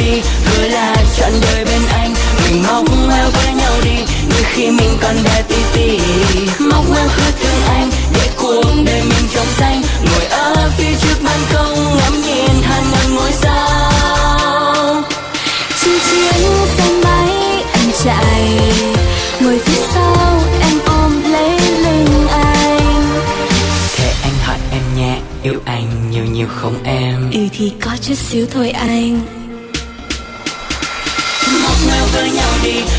đi, hứa là trọn đời bên anh. Mình mong ước với nhau đi, như khi mình còn bé tí tí. Mong ước thương anh, để cuộc đời mình trong xanh. Ngồi ở phía trước ban công, ngắm nhìn hàng ngàn ngôi sao. Trên chiếc xe máy anh chạy, ngồi phía sau em ôm lấy lưng anh. Thế anh hỏi em nhé, yêu anh nhiều nhiều không em? Ừ thì có chút xíu thôi anh. Mong ước với nhau đi,